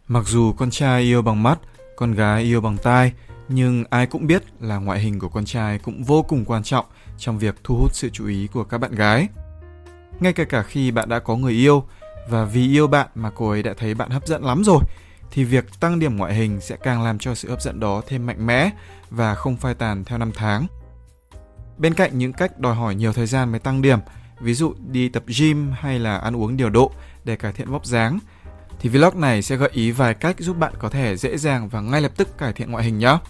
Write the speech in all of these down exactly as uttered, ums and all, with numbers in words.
Mặc dù con trai yêu bằng mắt, con gái yêu bằng tai, nhưng ai cũng biết là ngoại hình của con trai cũng vô cùng quan trọng trong việc thu hút sự chú ý của các bạn gái. Ngay cả cả khi bạn đã có người yêu và vì yêu bạn mà cô ấy đã thấy bạn hấp dẫn lắm rồi, thì việc tăng điểm ngoại hình sẽ càng làm cho sự hấp dẫn đó thêm mạnh mẽ và không phai tàn theo năm tháng. Bên cạnh những cách đòi hỏi nhiều thời gian mới tăng điểm, ví dụ đi tập gym hay là ăn uống điều độ để cải thiện vóc dáng, thì vlog này sẽ gợi ý vài cách giúp bạn có thể dễ dàng và ngay lập tức cải thiện ngoại hình nhé.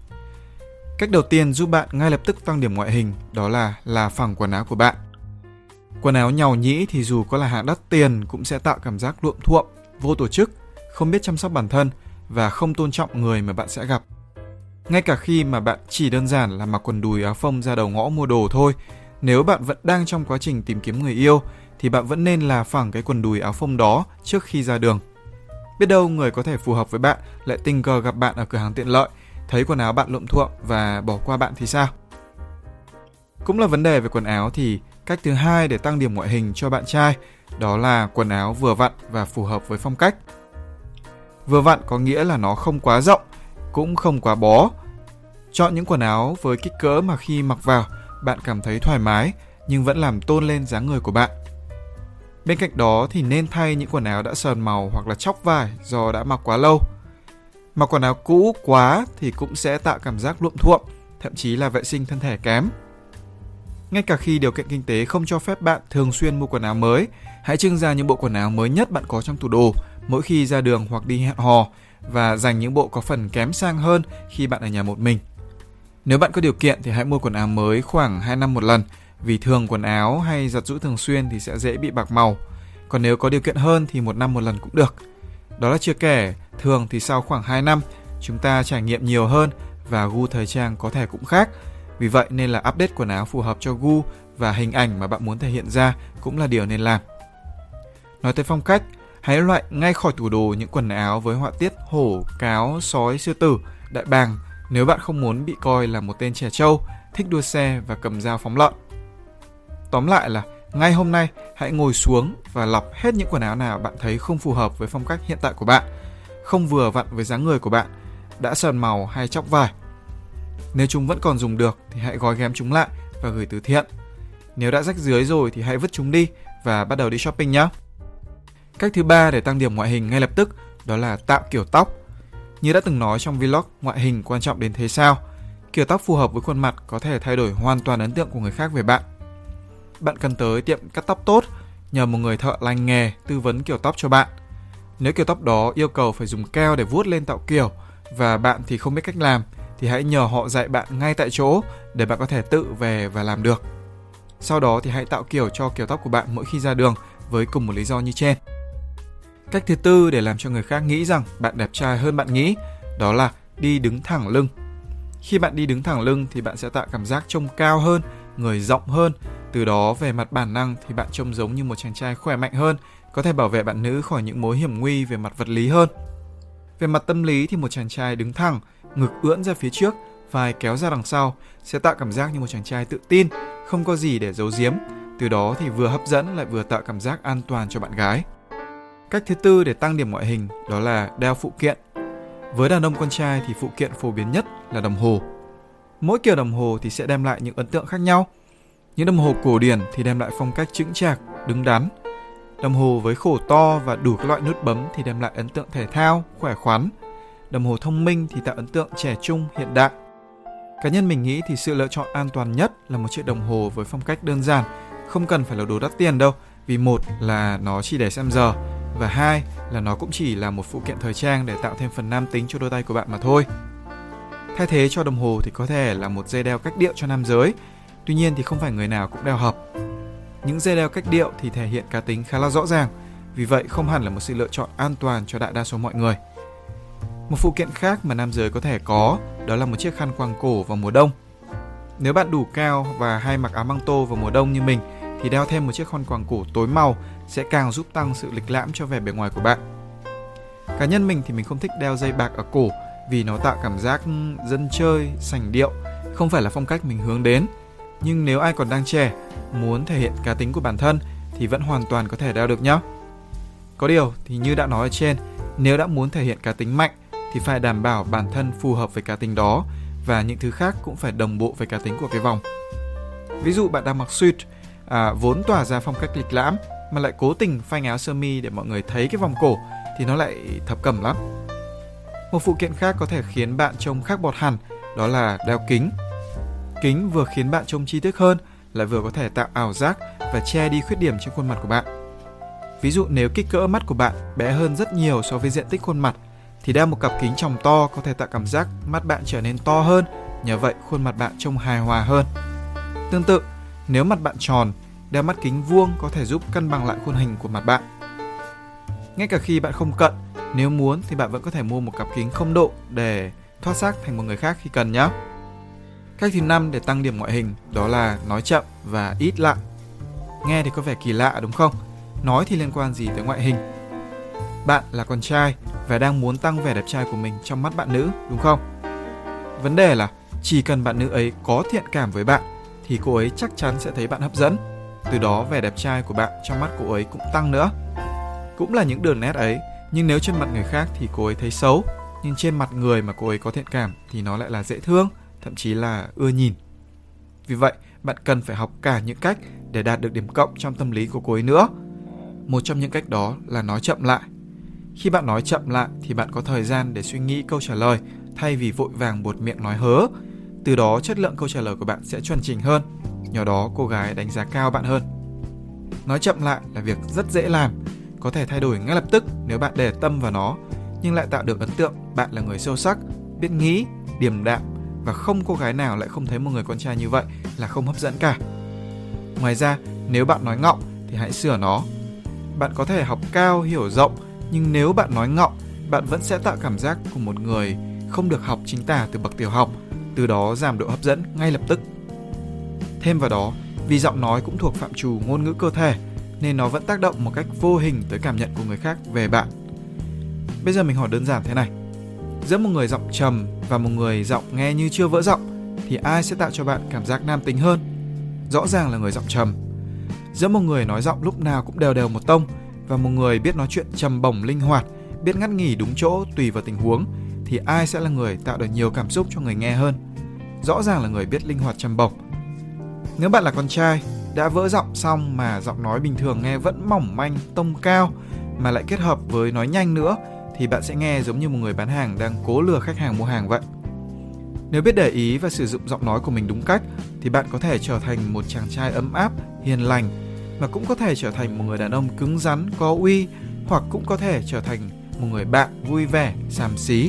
Cách đầu tiên giúp bạn ngay lập tức tăng điểm ngoại hình đó là là phẳng quần áo của bạn. Quần áo nhàu nhĩ thì dù có là hạng đắt tiền cũng sẽ tạo cảm giác luộm thuộm, vô tổ chức, không biết chăm sóc bản thân và không tôn trọng người mà bạn sẽ gặp. Ngay cả khi mà bạn chỉ đơn giản là mặc quần đùi áo phông ra đầu ngõ mua đồ thôi, nếu bạn vẫn đang trong quá trình tìm kiếm người yêu thì bạn vẫn nên là phẳng cái quần đùi áo phông đó trước khi ra đường. Biết đâu người có thể phù hợp với bạn lại tình cờ gặp bạn ở cửa hàng tiện lợi, thấy quần áo bạn luộm thuộm và bỏ qua bạn thì sao? Cũng là vấn đề về quần áo thì cách thứ hai để tăng điểm ngoại hình cho bạn trai đó là quần áo vừa vặn và phù hợp với phong cách. Vừa vặn có nghĩa là nó không quá rộng, cũng không quá bó. Chọn những quần áo với kích cỡ mà khi mặc vào bạn cảm thấy thoải mái nhưng vẫn làm tôn lên dáng người của bạn. Bên cạnh đó thì nên thay những quần áo đã sờn màu hoặc là chóc vải do đã mặc quá lâu. Mặc quần áo cũ quá thì cũng sẽ tạo cảm giác luộm thuộm, thậm chí là vệ sinh thân thể kém. Ngay cả khi điều kiện kinh tế không cho phép bạn thường xuyên mua quần áo mới, hãy trưng ra những bộ quần áo mới nhất bạn có trong tủ đồ mỗi khi ra đường hoặc đi hẹn hò và dành những bộ có phần kém sang hơn khi bạn ở nhà một mình. Nếu bạn có điều kiện thì hãy mua quần áo mới khoảng hai năm một lần, vì thường quần áo hay giặt giũ thường xuyên thì sẽ dễ bị bạc màu. Còn nếu có điều kiện hơn thì một năm một lần cũng được. Đó là chưa kể, thường thì sau khoảng hai năm, chúng ta trải nghiệm nhiều hơn và gu thời trang có thể cũng khác. Vì vậy nên là update quần áo phù hợp cho gu và hình ảnh mà bạn muốn thể hiện ra cũng là điều nên làm. Nói tới phong cách, hãy loại ngay khỏi tủ đồ những quần áo với họa tiết hổ, cáo, sói, sư tử, đại bàng nếu bạn không muốn bị coi là một tên trẻ trâu, thích đua xe và cầm dao phóng lợn. Tóm lại là ngay hôm nay hãy ngồi xuống và lọc hết những quần áo nào bạn thấy không phù hợp với phong cách hiện tại của bạn, không vừa vặn với dáng người của bạn, đã sờn màu hay chóc vải. Nếu chúng vẫn còn dùng được thì hãy gói ghém chúng lại và gửi từ thiện. Nếu đã rách rưới rồi thì hãy vứt chúng đi và bắt đầu đi shopping nhé. Cách thứ ba để tăng điểm ngoại hình ngay lập tức đó là tạo kiểu tóc. Như đã từng nói trong vlog ngoại hình quan trọng đến thế sao, kiểu tóc phù hợp với khuôn mặt có thể thay đổi hoàn toàn ấn tượng của người khác về bạn. Bạn cần tới tiệm cắt tóc tốt, nhờ một người thợ lành nghề tư vấn kiểu tóc cho bạn. Nếu kiểu tóc đó yêu cầu phải dùng keo để vuốt lên tạo kiểu và bạn thì không biết cách làm, thì hãy nhờ họ dạy bạn ngay tại chỗ để bạn có thể tự về và làm được. Sau đó thì hãy tạo kiểu cho kiểu tóc của bạn mỗi khi ra đường với cùng một lý do như trên. Cách thứ tư để làm cho người khác nghĩ rằng bạn đẹp trai hơn bạn nghĩ đó là đi đứng thẳng lưng. Khi bạn đi đứng thẳng lưng thì bạn sẽ tạo cảm giác trông cao hơn, người rộng hơn. Từ đó về mặt bản năng thì bạn trông giống như một chàng trai khỏe mạnh hơn, có thể bảo vệ bạn nữ khỏi những mối hiểm nguy về mặt vật lý hơn. Về mặt tâm lý thì một chàng trai đứng thẳng, ngực ưỡn ra phía trước, vai kéo ra đằng sau sẽ tạo cảm giác như một chàng trai tự tin, không có gì để giấu giếm. Từ đó thì vừa hấp dẫn lại vừa tạo cảm giác an toàn cho bạn gái. Cách thứ tư để tăng điểm ngoại hình đó là đeo phụ kiện. Với đàn ông con trai thì phụ kiện phổ biến nhất là đồng hồ. Mỗi kiểu đồng hồ thì sẽ đem lại những ấn tượng khác nhau. Những đồng hồ cổ điển thì đem lại phong cách chững chạc, đứng đắn. Đồng hồ với khổ to và đủ các loại nút bấm thì đem lại ấn tượng thể thao, khỏe khoắn. Đồng hồ thông minh thì tạo ấn tượng trẻ trung, hiện đại. Cá nhân mình nghĩ thì sự lựa chọn an toàn nhất là một chiếc đồng hồ với phong cách đơn giản, không cần phải là đồ đắt tiền đâu, vì một là nó chỉ để xem giờ và hai là nó cũng chỉ là một phụ kiện thời trang để tạo thêm phần nam tính cho đôi tay của bạn mà thôi. Thay thế cho đồng hồ thì có thể là một dây đeo cách điệu cho nam giới, tuy nhiên thì không phải người nào cũng đeo hợp. Những dây đeo cách điệu thì thể hiện cá tính khá là rõ ràng, vì vậy không hẳn là một sự lựa chọn an toàn cho đại đa số mọi người. Một phụ kiện khác mà nam giới có thể có đó là một chiếc khăn quàng cổ vào mùa đông. Nếu bạn đủ cao và hay mặc áo măng tô vào mùa đông như mình thì đeo thêm một chiếc khăn quàng cổ tối màu sẽ càng giúp tăng sự lịch lãm cho vẻ bề ngoài của bạn. Cá nhân mình thì mình không thích đeo dây bạc ở cổ vì nó tạo cảm giác dân chơi, sành điệu, không phải là phong cách mình hướng đến. Nhưng nếu ai còn đang trẻ, muốn thể hiện cá tính của bản thân thì vẫn hoàn toàn có thể đeo được nhé. Có điều thì như đã nói ở trên, Nếu đã muốn thể hiện cá tính mạnh thì phải đảm bảo bản thân phù hợp với cá tính đó và những thứ khác cũng phải đồng bộ với cá tính của cái vòng. Ví dụ bạn đang mặc suit, à, vốn tỏa ra phong cách lịch lãm mà lại cố tình phanh áo sơ mi để mọi người thấy cái vòng cổ thì nó lại thập cẩm lắm. Một phụ kiện khác có thể khiến bạn trông khác bọt hẳn, đó là đeo kính. Kính vừa khiến bạn trông tri thức hơn, lại vừa có thể tạo ảo giác và che đi khuyết điểm trên khuôn mặt của bạn. Ví dụ nếu kích cỡ mắt của bạn bé hơn rất nhiều so với diện tích khuôn mặt, thì đeo một cặp kính tròng to có thể tạo cảm giác mắt bạn trở nên to hơn, nhờ vậy khuôn mặt bạn trông hài hòa hơn. Tương tự, nếu mặt bạn tròn, đeo mắt kính vuông có thể giúp cân bằng lại khuôn hình của mặt bạn. Ngay cả khi bạn không cận, nếu muốn thì bạn vẫn có thể mua một cặp kính không độ để thoát xác thành một người khác khi cần nhé. Cách thứ năm để tăng điểm ngoại hình đó là nói chậm và ít lại. Nghe thì có vẻ kỳ lạ đúng không? Nói thì liên quan gì tới ngoại hình? Bạn là con trai và đang muốn tăng vẻ đẹp trai của mình trong mắt bạn nữ đúng không? Vấn đề là chỉ cần bạn nữ ấy có thiện cảm với bạn thì cô ấy chắc chắn sẽ thấy bạn hấp dẫn. Từ đó vẻ đẹp trai của bạn trong mắt cô ấy cũng tăng nữa. Cũng là những đường nét ấy, nhưng nếu trên mặt người khác thì cô ấy thấy xấu, nhưng trên mặt người mà cô ấy có thiện cảm thì nó lại là dễ thương, thậm chí là ưa nhìn. Vì vậy, bạn cần phải học cả những cách để đạt được điểm cộng trong tâm lý của cô ấy nữa. Một trong những cách đó là nói chậm lại. Khi bạn nói chậm lại thì bạn có thời gian để suy nghĩ câu trả lời thay vì vội vàng buột miệng nói hớ. Từ đó chất lượng câu trả lời của bạn sẽ chuẩn chỉnh hơn. Nhờ đó cô gái đánh giá cao bạn hơn. Nói chậm lại là việc rất dễ làm, có thể thay đổi ngay lập tức nếu bạn để tâm vào nó, nhưng lại tạo được ấn tượng bạn là người sâu sắc, biết nghĩ, điềm đạm và không cô gái nào lại không thấy một người con trai như vậy là không hấp dẫn cả. Ngoài ra, nếu bạn nói ngọng thì hãy sửa nó. Bạn có thể học cao, hiểu rộng, nhưng nếu bạn nói ngọng, bạn vẫn sẽ tạo cảm giác của một người không được học chính tả từ bậc tiểu học, từ đó giảm độ hấp dẫn ngay lập tức. Thêm vào đó, vì giọng nói cũng thuộc phạm trù ngôn ngữ cơ thể, nên nó vẫn tác động một cách vô hình tới cảm nhận của người khác về bạn. Bây giờ mình hỏi đơn giản thế này. Giữa một người giọng trầm và một người giọng nghe như chưa vỡ giọng, thì ai sẽ tạo cho bạn cảm giác nam tính hơn? Rõ ràng là người giọng trầm. Giữa một người nói giọng lúc nào cũng đều đều một tông và một người biết nói chuyện trầm bổng linh hoạt, biết ngắt nghỉ đúng chỗ tùy vào tình huống, thì ai sẽ là người tạo được nhiều cảm xúc cho người nghe hơn? Rõ ràng là người biết linh hoạt trầm bổng. Nếu bạn là con trai, đã vỡ giọng xong mà giọng nói bình thường nghe vẫn mỏng manh, tông cao, mà lại kết hợp với nói nhanh nữa, thì bạn sẽ nghe giống như một người bán hàng đang cố lừa khách hàng mua hàng vậy. Nếu biết để ý và sử dụng giọng nói của mình đúng cách, thì bạn có thể trở thành một chàng trai ấm áp, hiền lành, mà cũng có thể trở thành một người đàn ông cứng rắn, có uy, hoặc cũng có thể trở thành một người bạn vui vẻ, xàm xí.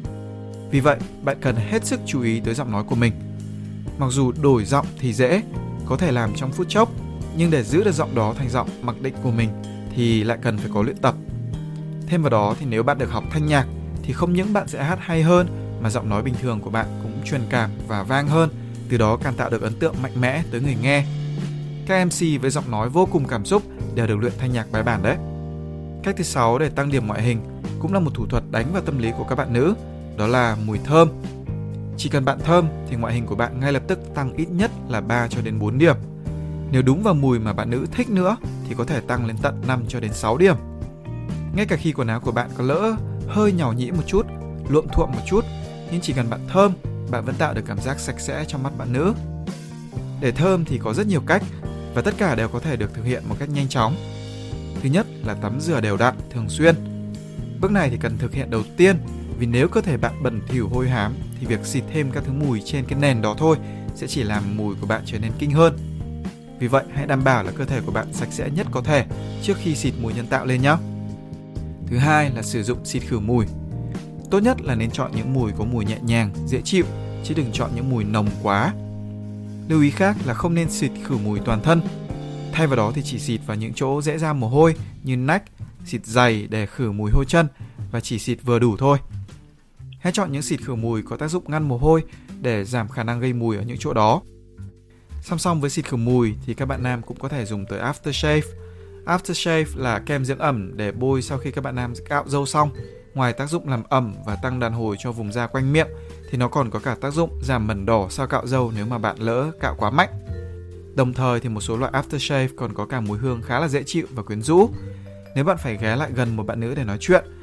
Vì vậy, bạn cần hết sức chú ý tới giọng nói của mình. Mặc dù đổi giọng thì dễ, có thể làm trong phút chốc, nhưng để giữ được giọng đó thành giọng mặc định của mình thì lại cần phải có luyện tập. Thêm vào đó thì nếu bạn được học thanh nhạc thì không những bạn sẽ hát hay hơn mà giọng nói bình thường của bạn cũng truyền cảm và vang hơn, từ đó càng tạo được ấn tượng mạnh mẽ tới người nghe. Các em xê với giọng nói vô cùng cảm xúc đều được luyện thanh nhạc bài bản đấy. Cách thứ sáu để tăng điểm ngoại hình cũng là một thủ thuật đánh vào tâm lý của các bạn nữ, đó là mùi thơm. Chỉ cần bạn thơm thì ngoại hình của bạn ngay lập tức tăng ít nhất là ba cho đến bốn điểm. Nếu đúng vào mùi mà bạn nữ thích nữa thì có thể tăng lên tận năm cho đến sáu điểm. Ngay cả khi quần áo của bạn có lỡ hơi nhàu nhĩ một chút, luộm thuộm một chút, nhưng chỉ cần bạn thơm, bạn vẫn tạo được cảm giác sạch sẽ trong mắt bạn nữ. Để thơm thì có rất nhiều cách và tất cả đều có thể được thực hiện một cách nhanh chóng. Thứ nhất là tắm rửa đều đặn, thường xuyên. Bước này thì cần thực hiện đầu tiên, vì nếu cơ thể bạn bẩn thỉu hôi hám thì việc xịt thêm các thứ mùi trên cái nền đó thôi sẽ chỉ làm mùi của bạn trở nên kinh hơn. Vì vậy hãy đảm bảo là cơ thể của bạn sạch sẽ nhất có thể trước khi xịt mùi nhân tạo lên nhé. Thứ hai là sử dụng xịt khử mùi. Tốt nhất là nên chọn những mùi có mùi nhẹ nhàng, dễ chịu, chứ đừng chọn những mùi nồng quá. Lưu ý khác là không nên xịt khử mùi toàn thân. Thay vào đó thì chỉ xịt vào những chỗ dễ ra mồ hôi như nách, xịt dày để khử mùi hôi chân và chỉ xịt vừa đủ thôi. Hãy chọn những xịt khử mùi có tác dụng ngăn mồ hôi để giảm khả năng gây mùi ở những chỗ đó. Song song với xịt khử mùi thì các bạn nam cũng có thể dùng tới aftershave. Aftershave là kem dưỡng ẩm để bôi sau khi các bạn nam cạo râu xong. Ngoài tác dụng làm ẩm và tăng đàn hồi cho vùng da quanh miệng thì nó còn có cả tác dụng giảm mẩn đỏ sau cạo râu nếu mà bạn lỡ cạo quá mạnh. Đồng thời thì một số loại aftershave còn có cả mùi hương khá là dễ chịu và quyến rũ. Nếu bạn phải ghé lại gần một bạn nữ để nói chuyện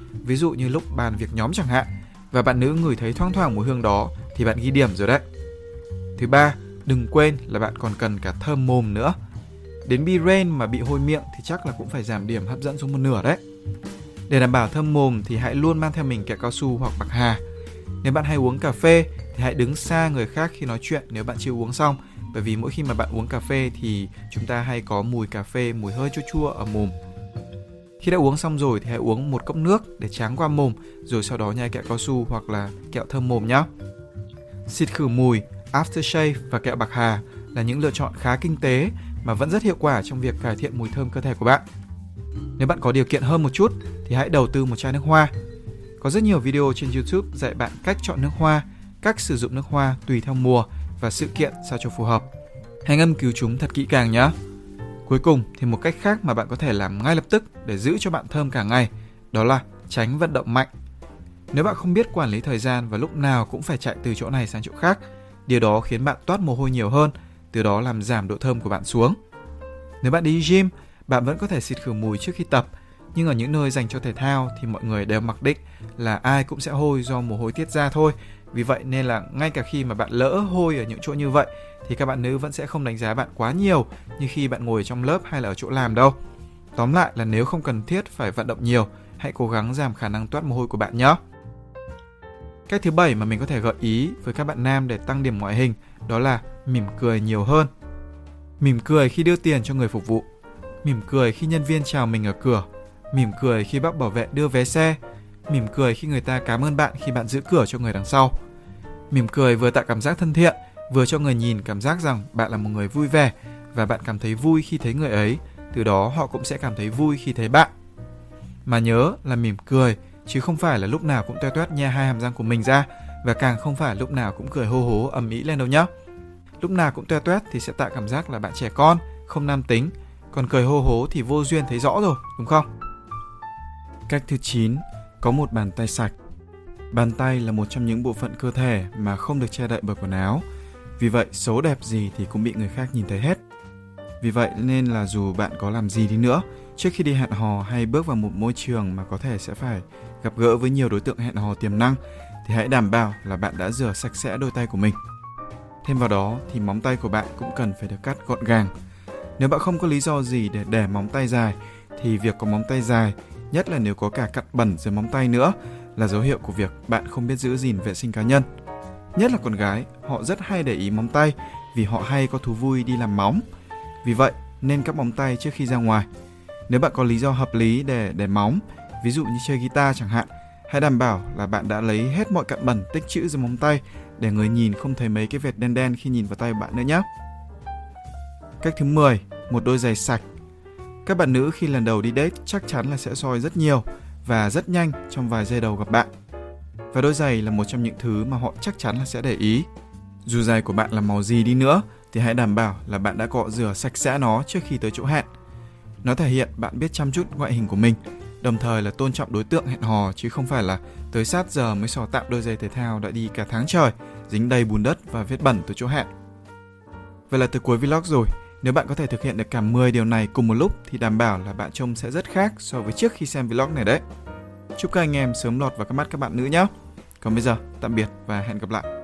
ví dụ như lúc bàn việc nhóm chẳng hạn, và bạn nữ ngửi thấy thoang thoảng mùi hương đó thì bạn ghi điểm rồi đấy. Thứ ba, đừng quên là bạn còn cần cả thơm mồm nữa. Đến Be Rain mà bị hôi miệng thì chắc là cũng phải giảm điểm hấp dẫn xuống một nửa đấy. Để đảm bảo thơm mồm thì hãy luôn mang theo mình kẹo cao su hoặc bạc hà. Nếu bạn hay uống cà phê thì hãy đứng xa người khác khi nói chuyện nếu bạn chưa uống xong, bởi vì mỗi khi mà bạn uống cà phê thì chúng ta hay có mùi cà phê, mùi hơi chua chua ở mồm. Khi đã uống xong rồi thì hãy uống một cốc nước để tráng qua mồm, rồi sau đó nhai kẹo cao su hoặc là kẹo thơm mồm nhé. Xịt khử mùi, aftershave và kẹo bạc hà là những lựa chọn khá kinh tế mà vẫn rất hiệu quả trong việc cải thiện mùi thơm cơ thể của bạn. Nếu bạn có điều kiện hơn một chút thì hãy đầu tư một chai nước hoa. Có rất nhiều video trên YouTube dạy bạn cách chọn nước hoa, cách sử dụng nước hoa tùy theo mùa và sự kiện sao cho phù hợp. Hãy ngâm cứu chúng thật kỹ càng nhé. Cuối cùng thì một cách khác mà bạn có thể làm ngay lập tức để giữ cho bạn thơm cả ngày, đó là tránh vận động mạnh. Nếu bạn không biết quản lý thời gian và lúc nào cũng phải chạy từ chỗ này sang chỗ khác, điều đó khiến bạn toát mồ hôi nhiều hơn, từ đó làm giảm độ thơm của bạn xuống. Nếu bạn đi gym, bạn vẫn có thể xịt khử mùi trước khi tập, nhưng ở những nơi dành cho thể thao thì mọi người đều mặc định là ai cũng sẽ hôi do mồ hôi tiết ra thôi. Vì vậy nên là ngay cả khi mà bạn lỡ hôi ở những chỗ như vậy thì các bạn nữ vẫn sẽ không đánh giá bạn quá nhiều như khi bạn ngồi trong lớp hay là ở chỗ làm đâu. Tóm lại là nếu không cần thiết phải vận động nhiều, hãy cố gắng giảm khả năng toát mồ hôi của bạn nhé. Cách thứ bảy mà mình có thể gợi ý với các bạn nam để tăng điểm ngoại hình đó là mỉm cười nhiều hơn. Mỉm cười khi đưa tiền cho người phục vụ, mỉm cười khi nhân viên chào mình ở cửa, mỉm cười khi bác bảo vệ đưa vé xe, mỉm cười khi người ta cảm ơn bạn khi bạn giữ cửa cho người đằng sau. Mỉm cười vừa tạo cảm giác thân thiện, vừa cho người nhìn cảm giác rằng bạn là một người vui vẻ và bạn cảm thấy vui khi thấy người ấy, từ đó họ cũng sẽ cảm thấy vui khi thấy bạn. Mà nhớ là mỉm cười chứ không phải là lúc nào cũng toe toét nhe hai hàm răng của mình ra, và càng không phải lúc nào cũng cười hô hố ầm ĩ lên đâu nhá. Lúc nào cũng toe toét thì sẽ tạo cảm giác là bạn trẻ con, không nam tính, còn cười hô hố thì vô duyên thấy rõ rồi, đúng không? Cách thứ chín, có một bàn tay sạch. Bàn tay là một trong những bộ phận cơ thể mà không được che đậy bởi quần áo. Vì vậy, xấu đẹp gì thì cũng bị người khác nhìn thấy hết. Vì vậy nên là dù bạn có làm gì đi nữa, trước khi đi hẹn hò hay bước vào một môi trường mà có thể sẽ phải gặp gỡ với nhiều đối tượng hẹn hò tiềm năng, thì hãy đảm bảo là bạn đã rửa sạch sẽ đôi tay của mình. Thêm vào đó thì móng tay của bạn cũng cần phải được cắt gọn gàng. Nếu bạn không có lý do gì để để móng tay dài, thì việc có móng tay dài, nhất là nếu có cả cặn bẩn dưới móng tay nữa, là dấu hiệu của việc bạn không biết giữ gìn vệ sinh cá nhân. Nhất là con gái, họ rất hay để ý móng tay vì họ hay có thú vui đi làm móng. Vì vậy, nên cắt móng tay trước khi ra ngoài. Nếu bạn có lý do hợp lý để để móng, ví dụ như chơi guitar chẳng hạn, hãy đảm bảo là bạn đã lấy hết mọi cặn bẩn tích trữ dưới móng tay để người nhìn không thấy mấy cái vệt đen đen khi nhìn vào tay bạn nữa nhé. Cách thứ mười, một đôi giày sạch. Các bạn nữ khi lần đầu đi date chắc chắn là sẽ soi rất nhiều và rất nhanh trong vài giây đầu gặp bạn. Và đôi giày là một trong những thứ mà họ chắc chắn là sẽ để ý. Dù giày của bạn là màu gì đi nữa thì hãy đảm bảo là bạn đã cọ rửa sạch sẽ nó trước khi tới chỗ hẹn. Nó thể hiện bạn biết chăm chút ngoại hình của mình, đồng thời là tôn trọng đối tượng hẹn hò, chứ không phải là tới sát giờ mới xỏ tạm đôi giày thể thao đã đi cả tháng trời, dính đầy bùn đất và vết bẩn từ chỗ hẹn. Vậy là từ cuối vlog rồi. Nếu bạn có thể thực hiện được cả mười điều này cùng một lúc thì đảm bảo là bạn trông sẽ rất khác so với trước khi xem vlog này đấy. Chúc các anh em sớm lọt vào các mắt các bạn nữ nhé. Còn bây giờ, tạm biệt và hẹn gặp lại.